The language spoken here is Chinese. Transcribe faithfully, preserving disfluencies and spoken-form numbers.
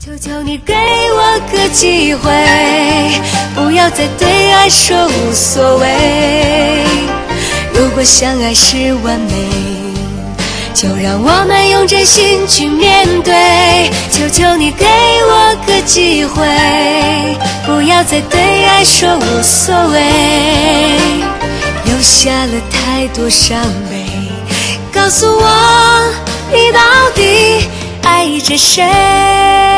求求你给我个机会，不要再对爱说无所谓。如果相爱是完美，就让我们用真心去面对。求求你给我个机会，不要再对爱说无所谓。留下了太多伤悲，告诉我你到底爱着谁。